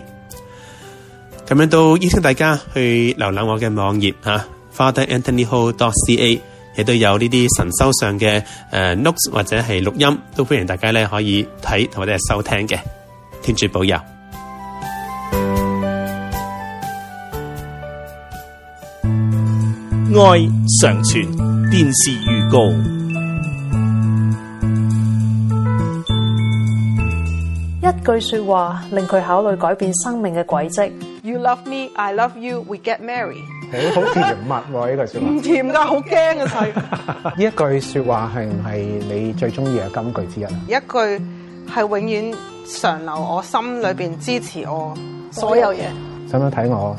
咁樣都邀請大家去瀏覽我嘅網頁吓 father anthony ho dot c a。 亦都有呢啲神修上嘅誒 notes 或者係錄音，都歡迎大家咧可以睇同或者係收聽嘅。天主保佑。 愛常傳電視預告。 一句說話令佢考慮改變生命嘅軌跡。 You love me, I love you, we get married。 好好甜蜜喎，呢句說話。 唔甜噶，好驚啊！係呢一句說話係唔係你最中意嘅金句之一啊？ 一句係永遠常留我心裏邊，支持我所有嘢。 想唔想睇我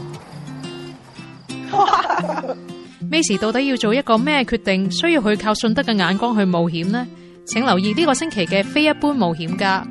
？Macy 到底要做一個咩決定，需要去靠信德嘅眼光去冒險呢？請留意呢個星期嘅非一般冒險家。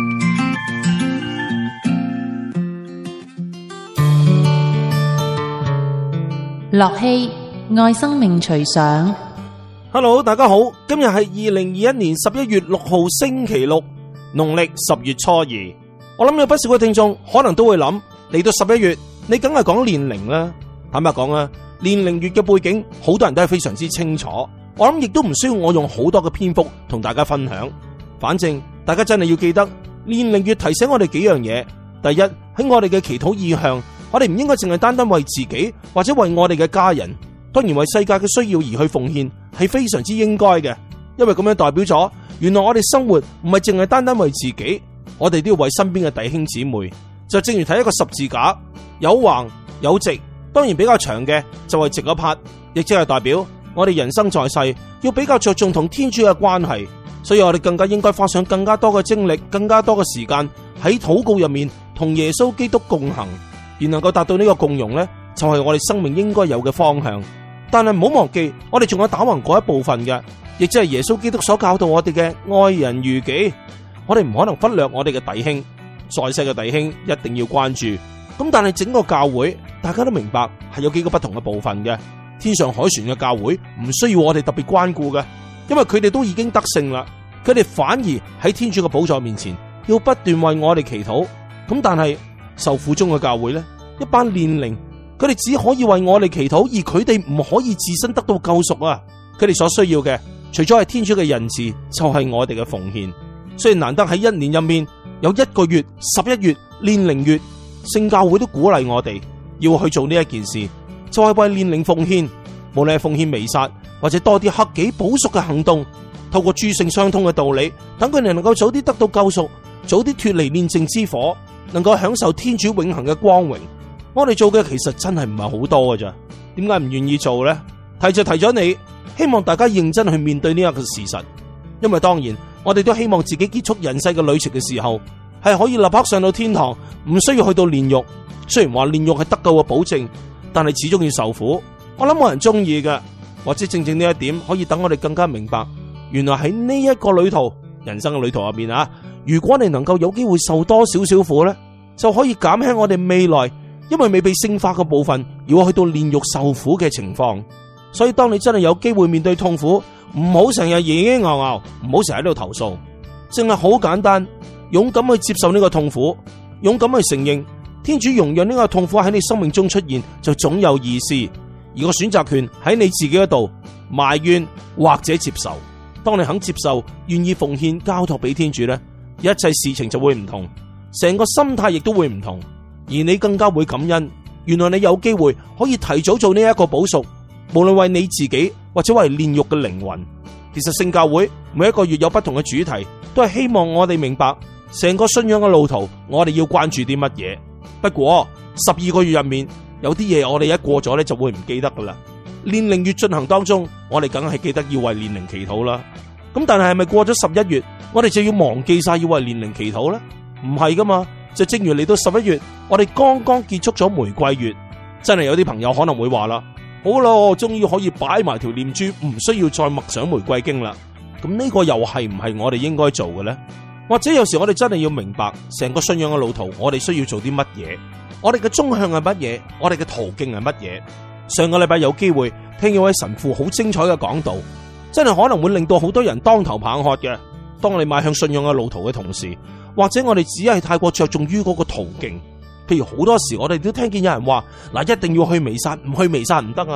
樂希愛生命隨想。 Hello， 大家好，今日係二零二一年十一月六號星期六，農曆十月初二。我諗有不少嘅聽眾可能都會諗，嚟到十一月，你梗係講年齡啦。坦白講啊，年齡月嘅背景，好多人都係非常之清楚。我諗亦都唔需要我用好多嘅篇幅同大家分享。反正大家真係要記得，年齡月提醒我哋幾樣嘢。第一，喺我哋嘅祈禱意向，我哋唔應該淨係單單為自己或者為我哋嘅家人，當然為世界嘅需要而去奉獻係非常之應該嘅，因為咁樣代表咗原來我哋生活唔係淨係單單為自己，我哋都要為身邊嘅弟兄姊妹。就正如睇一個十字架，有橫有直，當然比較長嘅就係直嗰 part， 亦即係代表我哋人生在世要比較着重同天主嘅關係，所以我哋更加應該花上更加多嘅精力，更加多嘅時間喺禱告入面同耶穌基督共行。而能夠達到呢個共融呢，就係我哋生命應該有嘅方向。但係唔好忘記，我哋仲有打橫嗰一部分嘅，亦即係耶穌基督所教導我哋嘅愛人如己。我哋唔可能忽略我哋嘅弟兄，在世嘅弟兄一定要關注。咁但係整個教會，大家都明白係有幾個不同嘅部分嘅。天上海船嘅教會唔需要我哋特別關顧嘅，因為佢哋都已經得勝啦。佢哋反而喺天主嘅寶座面前，要不斷為我哋祈禱。咁但係受苦中嘅教會呢，一班煉靈，佢哋只可以為我哋祈禱，而佢哋唔可以自身得到救贖啊！佢哋所需要嘅，除咗係天主嘅仁慈，就係我哋嘅奉獻。雖然難得喺一年入面有一個月十一月煉靈月，聖教會都鼓勵我哋要去做呢一件事，就係為煉靈奉獻，無論係奉獻彌撒或者多啲克己補贖嘅行動，透過諸聖相通嘅道理，等佢哋能夠早啲得到救贖，早啲脫離煉淨之火，能夠享受天主永恆嘅光榮。我哋做嘅其實真係唔係好多㗎咋，點解唔願意做呢？提就提咗你，希望大家認真去面對呢一個事實。因為當然我哋都希望自己結束人世嘅旅程嘅時候，係可以立刻上到天堂，唔需要去到煉獄。雖然話煉獄係得救嘅保證，但係始終要受苦。我諗冇人中意嘅，或者正正呢一點可以等我哋更加明白，原來喺呢一個旅途，人生嘅旅途入面啊，如果你能夠有機會受多少少苦呢，就可以減輕我哋未來因為未被聖化嘅部分，要去到煉獄受苦嘅情況。所以當你真係有機會面對痛苦，唔好成日嘰嘰拗拗，唔好成日喺度投訴，淨係好簡單，勇敢去接受呢個痛苦，勇敢去承認天主容讓呢個痛苦喺你生命中出現，就總有意思。而個選擇權喺你自己嗰度，埋怨或者接受。當你肯接受，願意奉獻交託俾天主呢，一切事情就會唔同，成個心態亦都會唔同。而你更加會感恩，原來你有機會可以提早做呢一個補贖，無論為你自己或者為煉獄嘅靈魂。其實聖教會每一個月有不同嘅主題，都係希望我哋明白成個信仰嘅路途，我哋要關注啲乜嘢。不過十二個月入面有啲嘢我哋一過咗咧就會唔記得噶啦。煉靈月進行當中，我哋梗係記得要為煉靈祈禱啦。咁但係係咪過咗十一月，我哋就要忘記晒要為煉靈祈禱呢？唔係噶嘛。就正如嚟到十一月，我哋剛剛結束咗玫瑰月，真係有啲朋友可能會話啦，好啦，我終於可以擺埋條念珠，唔需要再默想玫瑰經啦。咁呢個又係唔係我哋應該做嘅呢？或者有時我哋真係要明白成個信仰嘅路途，我哋需要做啲乜嘢？我哋嘅終向係乜嘢？我哋嘅途徑係乜嘢？上個禮拜有機會聽一位神父好精彩嘅講道，真係可能會令到好多人當頭棒喝嘅。當我哋邁向信仰嘅路途嘅同時，或者我哋只係太過着重於嗰個途徑，譬如好多時我哋都聽見有人話嗱，一定要去彌撒，唔去彌撒唔得啊！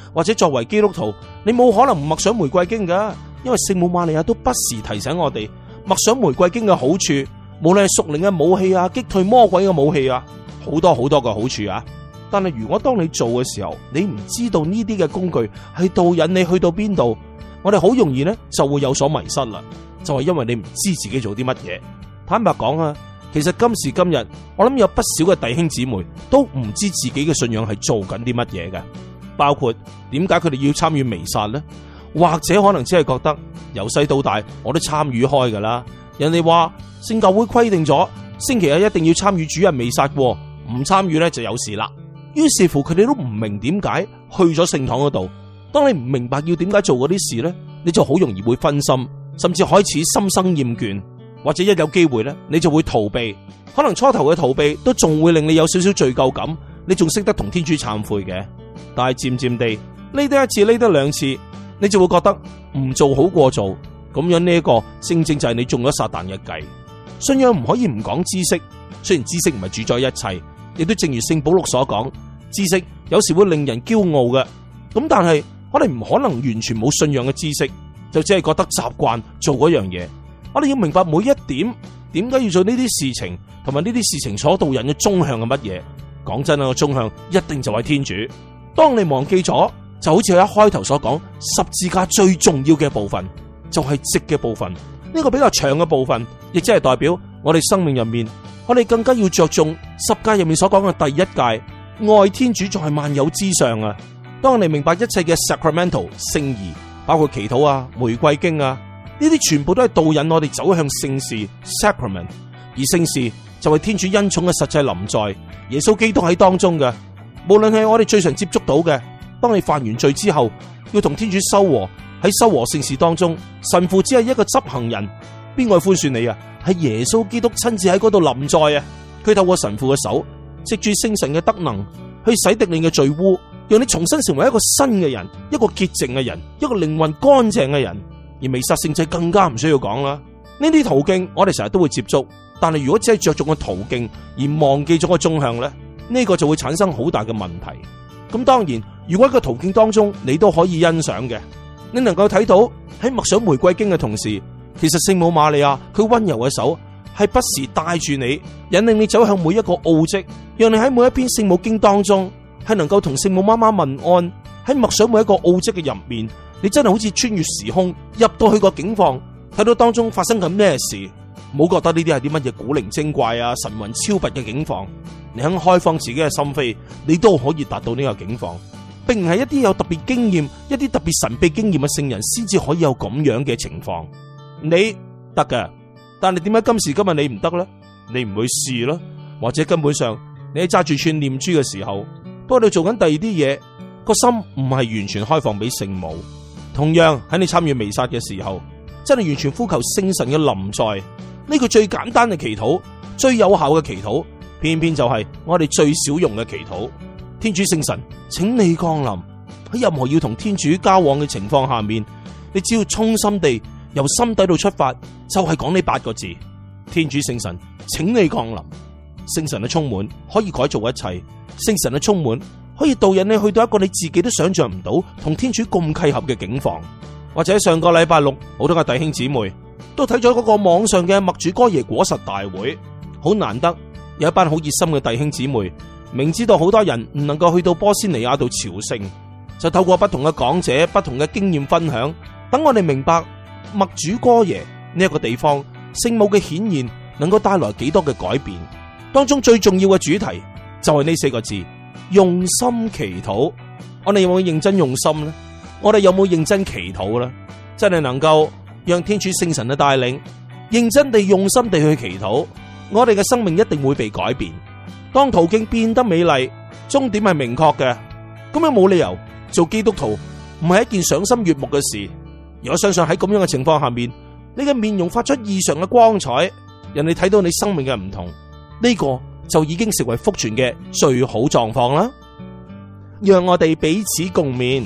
或者作為基督徒，你冇可能唔默想玫瑰經噶，因為聖母瑪利亞都不時提醒我哋默想玫瑰經嘅好處，無論係屬靈嘅武器啊，擊退魔鬼嘅武器啊，好多好多嘅好處啊。但係如果當你做嘅時候，你唔知道呢啲嘅工具係導引你去到邊度，我哋好容易呢就會有所迷失啦。就係因為你唔知自己做啲乜嘢。坦白講啊，其實今時今日，我諗有不少嘅弟兄姊妹都唔知自己嘅信仰係做緊啲乜嘢嘅，包括點解佢哋要參與彌撒呢？或者可能只係覺得由細到大我都參與開噶啦，人哋話聖教會規定咗星期日一定要參與主日彌撒，唔參與呢就有事啦。於是乎佢哋都唔明點解去咗聖堂嗰度。當你唔明白要點解做嗰啲事呢，你就好容易會分心，甚至開始心生厭倦，或者一有機會呢，你就會逃避。可能初頭嘅逃避都仲會令你有少少罪疚感，你仲識得同天主懺悔嘅。但係漸漸地，呢得一次，呢得兩次，你就會覺得唔做好過做，咁樣呢一個正正就係你中咗撒旦嘅計。信仰唔可以唔講知識，雖然知識唔係主宰一切，亦都正如聖保祿所講，知識有時會令人驕傲嘅。咁但係我哋唔可能完全冇信仰嘅知識，就只係覺得習慣做嗰樣嘢。我哋要明白每一點，點解要做呢啲事情，同埋呢啲事情所導引嘅終向係乜嘢。講真啊，個終向一定就係天主。當你忘記咗，就好似我一開頭所講，十字架最重要嘅部分就係直嘅部分，呢個比較長嘅部分，亦即係代表我哋生命入面，我哋更加要着重十誡入面所講嘅第一誡，愛天主在萬有之上啊。當我哋明白一切嘅 sacramental 聖儀，包括祈禱啊、玫瑰經啊，呢啲全部都係導引我哋走向聖事 sacrament， 而聖事就係天主恩寵嘅實際臨在，耶穌基督喺當中嘅。無論係我哋最常接觸到嘅，當你犯完罪之後，要同天主修和，喺修和聖事當中，神父只係一個執行人，邊個寬恕你啊？係耶穌基督親自喺嗰度臨在啊！佢透過神父嘅手，藉住聖神嘅德能，去洗滌你嘅罪污，讓你重新成為一個新嘅人，一個潔淨嘅人，一個靈魂乾淨嘅人。而彌撒聖祭更加唔需要講啦。呢啲途徑我哋成日都會接觸，但係如果只係着重個途徑而忘記咗個終向咧，呢個就會產生好大嘅問題。咁當然，如果喺個途徑當中你都可以欣賞嘅，你能夠睇到喺默想玫瑰經嘅同時，其實聖母瑪利亞佢溫柔嘅手係不時帶住你，引領你走向每一個奧蹟，讓你喺每一篇聖母經當中係能夠同聖母媽媽問安。喺默想每一個奧蹟嘅入面，你真係好似穿越時空入到去個境況，睇到當中發生緊咩事。唔好覺得呢啲係啲乜嘢古靈精怪啊、神魂超拔嘅境況，你肯開放自己嘅心扉，你都可以達到呢個境況，並唔係一啲有特別經驗、一啲特別神秘經驗嘅聖人先至可以有咁樣嘅情況。你得㗎，但係點解今時今日你唔得呢？你唔會試咯，或者根本上你喺揸住串念珠嘅時候，都喺度做緊第二啲嘢，個心唔係完全開放俾聖母。同樣喺你參與彌撒嘅時候，真係完全呼求聖神嘅臨在。呢個最簡單嘅祈禱，最有效嘅祈禱，偏偏就係我哋最少用嘅祈禱。天主聖神，請你降臨。喺任何要同天主交往嘅情況下面，你只要衷心地由心底度出發，就係講呢八個字：天主聖神，請你降臨。聖神嘅充滿可以改造一切，聖神嘅充滿可以導引你去到一個你自己都想象唔到同天主咁契合嘅境況。或者上個禮拜六，好多個弟兄姊妹都睇咗嗰個網上嘅默主哥耶果實大會，好難得有一班好熱心嘅弟兄姊妹，明知道好多人唔能夠去到波斯尼亞度朝聖，就透過不同嘅講者、不同嘅經驗分享，等我哋明白默主哥耶呢一個地方聖母嘅顯現能夠帶來幾多嘅改變。當中最重要嘅主題就係呢四個字：用心祈禱。我哋有冇認真用心呢？我哋有冇認真祈禱呢？真係能夠讓天主聖神嘅帶領，認真地用心地去祈禱，我哋嘅生命一定會被改變。當途徑變得美麗，終點係明確嘅，咁樣冇理由做基督徒唔係一件賞心悅目嘅事。而我相信喺咁樣嘅情況下面，你嘅面容發出異常嘅光彩，人哋睇到你生命嘅唔同，呢個就已經成為福傳嘅最好狀況啦。讓我哋彼此共勉。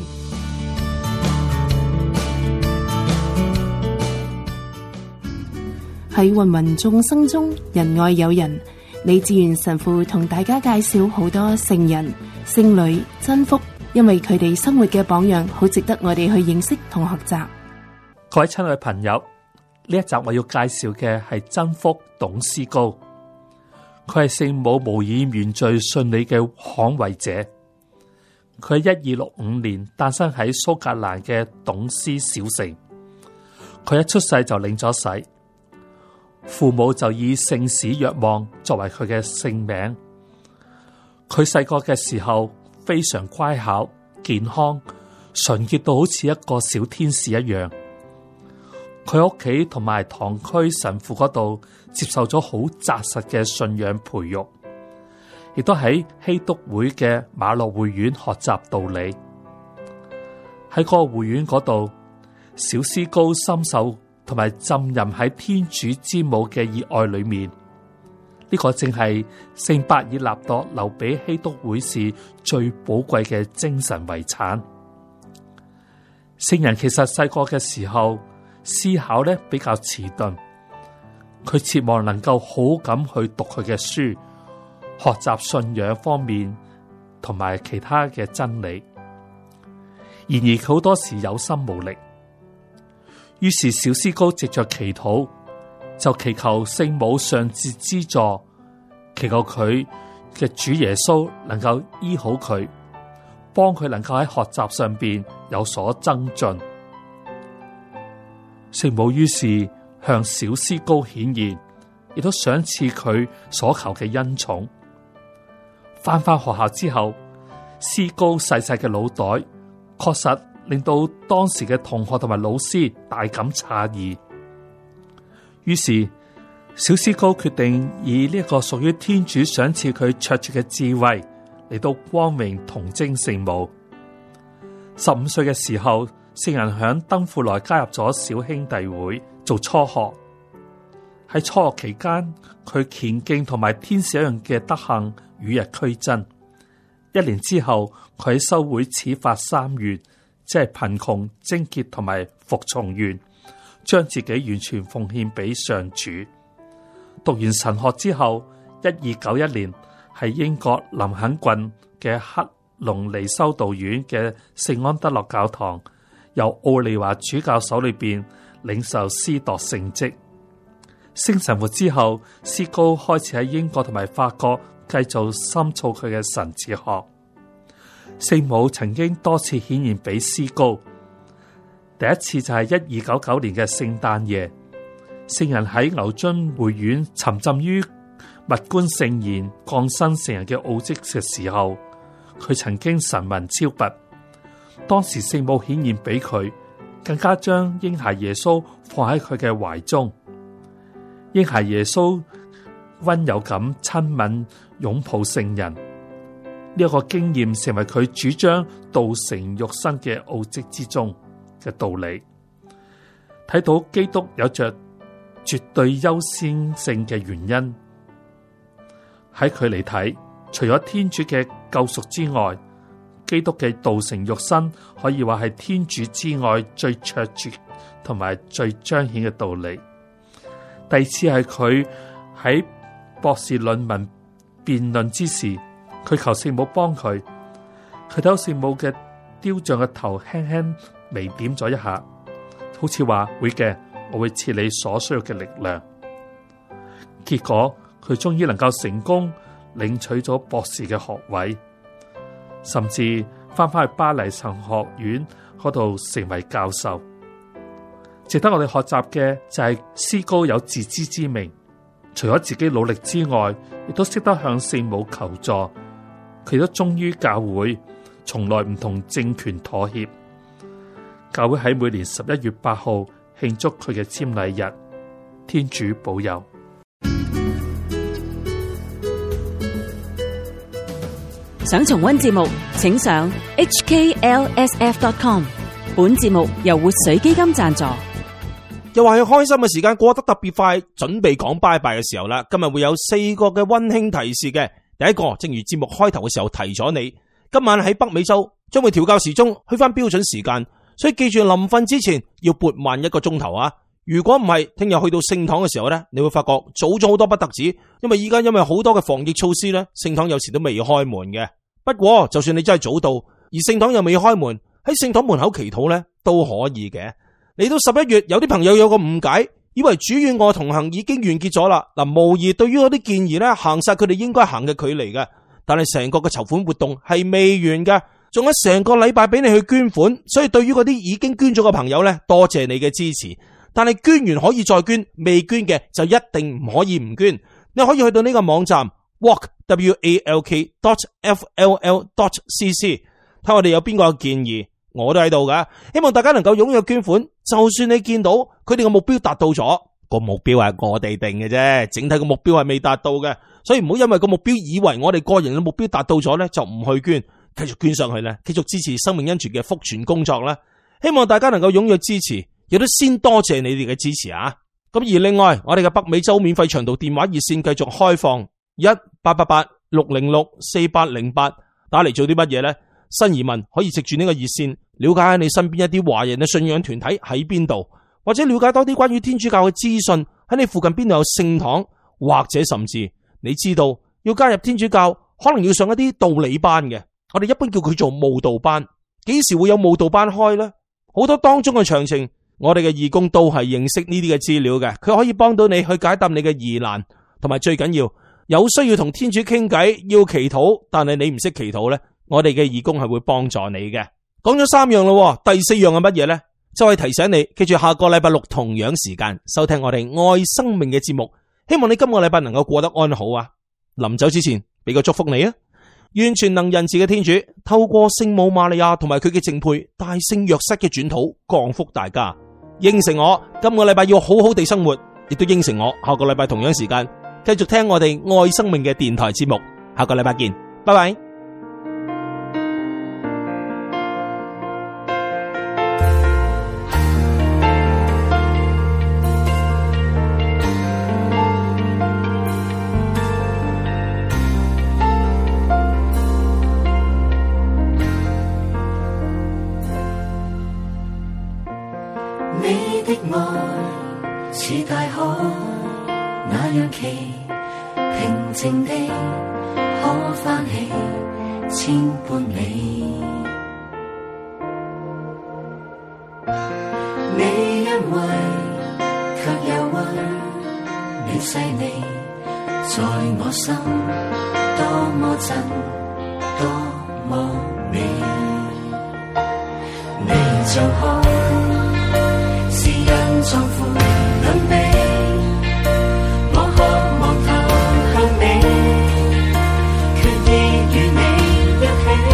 喺芸芸眾生中，仁愛友人，李志源神父同大家介紹好多聖人、聖女、真福、 因為佢哋生活嘅榜樣好值得我哋去認識同學習。 各位親愛嘅朋友，呢一集我要介紹嘅係真福董思高，佢係聖母無染原罪信理嘅捍衛者。佢喺一二六五年誕生喺蘇格蘭嘅董斯小城，佢一出世就領咗洗，父母就以聖史若望作為佢嘅聖名。佢細個嘅時候非常乖巧、健康、純潔到好似一個小天使一樣。佢屋企同埋堂區神父嗰度接受咗好紮實嘅信仰培育，亦都喺熙篤會嘅馬諾會院學習道理。喺嗰個會院嗰度，小思高深受同埋浸淫喺天主之母嘅熱愛裏面。呢、這個正係聖伯爾納鐸留俾熙篤會士最寶貴嘅精神遺產。聖人其實細個嘅時候思考咧比較遲鈍，佢切望能夠好咁去讀佢嘅書，學習信仰方面同埋其他嘅真理。然而佢好多時有心無力，於是小思高藉着祈禱，就祈求聖母上至資助，祈求佢嘅主耶穌能夠醫好佢，幫佢能夠喺學習上邊有所增進。聖母於是向小思高顯現，亦都賞賜佢所求嘅恩寵。返返學校之後，思高細細嘅腦袋確實令到當時嘅同學同埋老師大感詫異。於是小思高決定以呢一個屬於天主賞賜佢卓絕嘅智慧嚟到光榮童貞聖母。十五歲嘅時候，聖人響登富來加入咗小兄弟會做初學。喺初學期間，佢虔敬同埋天使一樣嘅德行與日俱增。一年之後，佢喺修會始發三願，即係貧窮、貞潔同埋服從願，將自己完全奉獻俾上主。讀完神學之後，一二九一年喺英國林肯郡嘅克隆尼修道院嘅聖安德洛教堂，由奧利華主教手裏邊領受司鐸聖職。升神父之後，思高開始喺英國同埋法國繼續深造佢嘅神哲學。聖母曾經多次顯現俾思高，第一次就係一二九九年嘅聖誕夜，聖人喺牛津會院沉浸於默觀聖言降生聖人嘅奧蹟嘅時候，佢曾經神魂超拔。當時聖母顯現俾佢，更加將嬰孩耶穌放喺佢嘅懷中。嬰孩耶穌溫柔咁親吻擁抱聖人，呢、這、一個經驗成為佢主張道成肉身嘅奧蹟之中嘅道理。睇到基督有着絕對優先性嘅原因，喺佢嚟睇，除咗天主嘅救贖之外，基督嘅道成肉身可以話係天主之外最卓絕同埋最彰顯嘅道理。第二次係佢喺博士論文辯論之時，佢求聖母幫佢，佢睇到聖母嘅雕像嘅頭輕輕微點咗一下，好似話會嘅，我會賜你所需要嘅力量。結果佢終於能夠成功領取咗博士嘅學位，甚至翻返去巴黎神學院嗰度成為教授。值得我哋學習嘅就係思高有自知之明，除咗自己努力之外，亦都識得向聖母求助。佢都忠於教會，從來唔同政權妥協。教會喺每年十一月八號慶祝佢嘅瞻禮日。天主保佑。 想重溫節目，請上 h k l s f dot com。本節目由活水基金贊助。 又話係開心嘅時間過得特別快，準備講拜拜嘅時候啦。今日會有四個嘅溫馨提示嘅。第一個，正如節目開頭嘅時候提咗你，今晚喺北美洲將會調校時鐘去翻標準時間，所以記住臨瞓之前要撥慢一個鐘頭啊。如果唔係，聽日去到聖堂嘅時候呢，你會發覺早咗好多不特止，因為依家因為好多嘅防疫措施呢，聖堂有時都未開門嘅。不過就算你真係早到， 而聖堂又未開門，喺聖堂門口祈禱咧都可以嘅。嚟到十一月，有啲朋友有個誤解，以為主與我同行已經完結咗啦。嗱，無疑對於嗰啲建議咧，行晒佢哋應該行嘅距離嘅，但係成個嘅籌款活動係未完嘅，仲有成個禮拜俾你去捐款。所以對於嗰啲已經捐咗嘅朋友咧，多謝你嘅支持。但係捐完可以再捐，未捐嘅就一定唔可以唔捐。你可以去到呢個網站 walk w a l k dot f l l dot c c 睇我哋有邊個有建議，我都喺度噶。希望大家能夠踴躍捐款，就算你見到佢哋嘅目標達到咗，個目標係我哋定嘅啫，整體個目標係未達到嘅，所以唔好因為個目標以為我哋個人嘅目標達到咗咧，就唔去捐，繼續捐上去咧，繼續支持生命恩泉嘅福傳工作啦。希望大家能夠踴躍支持，亦都先多謝你哋嘅支持啊！咁而另外，我哋嘅北美洲免費長途電話熱線繼續開放一八八八六零六四八零八，打嚟做啲乜嘢呢？新移民可以藉住呢個熱線了解下你身邊一啲華人嘅信仰團體喺邊度，或者了解多啲關於天主教嘅資訊，喺你附近邊度有聖堂，或者甚至你知道要加入天主教可能要上一啲道理班嘅，我哋一般叫佢做慕道班。幾時會有慕道班開呢？好多當中嘅詳情，我哋嘅義工都係認識呢啲嘅資料嘅，佢可以幫到你去解答你嘅疑難，同埋最緊要有需要同天主傾偈，要祈禱，但係你唔識祈禱呢，我哋嘅義工係會幫助你嘅。講咗三樣咯，第四樣係乜嘢呢？就係提醒你記住下個禮拜六同樣時間收聽我哋愛生命嘅節目。希望你今個禮拜能夠過得安好啊！臨走之前俾個祝福你啊！願全能仁慈嘅天主透過聖母瑪利亞同埋佢嘅淨配大聖若瑟嘅轉禱降福大家。應承我今個禮拜要好好地生活，亦都應承我下個禮拜同樣時間繼續聽我哋愛生命嘅電台節目。下個禮拜見，拜拜。 似大海那樣奇平靜地可翻起千般美，你因為卻又為你細膩，在我心多麼真多麼美，你像海是因壯闊兩臂，我渴望投向你，決意與你一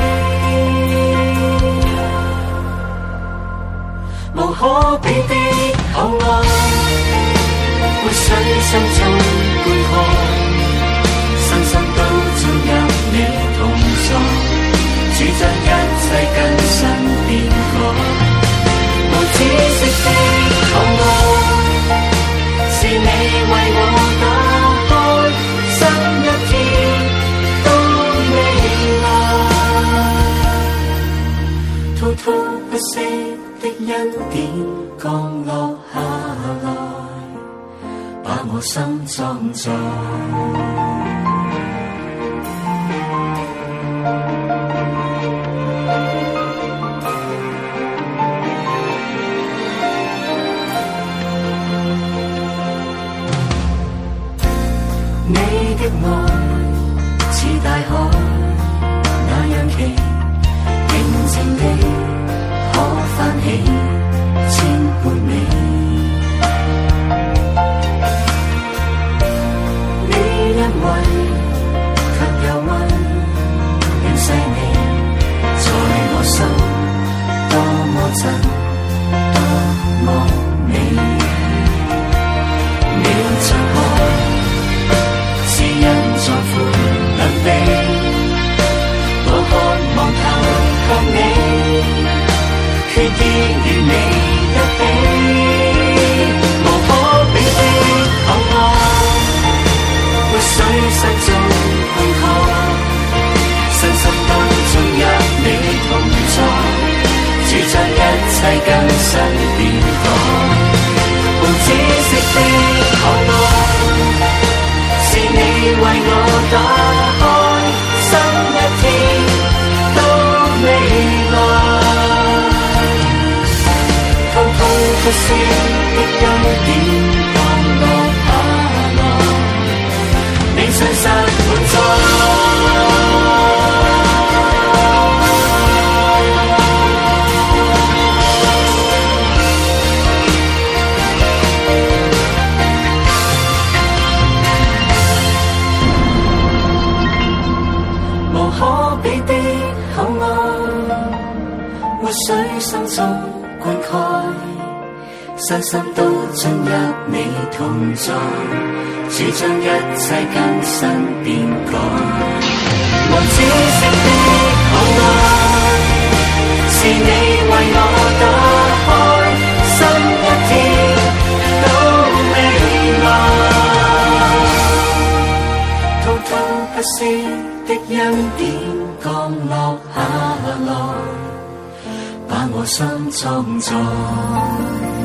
起，無可比的厚愛，活水深中灌溉，身心都進入你同在，主將一切更新變改，無止息的厚愛。是你為我打開新一天到未來，滔滔不息的恩典降落下來，把我心裝載。的愛似大海那樣奇，平靜地可翻起千般美。你因為卻又為了細膩，在我心多麼真多麼美。你像海是因在乎兩臂，我渴望投向你，決意與你一起，無可比的厚愛，活水深中灌溉，身心都進入你同在，主將一切更新變改，無止息的厚愛。是你為我打開新一天到未不是的恩典降落下來，你信實滿足。無可比的厚愛，活水深中灌溉，身心都進入你同在，主將一切更新變改。無止息的厚愛，是你為我打開，新一天到未來，滔滔不息的恩典降落下來，把我心裝載。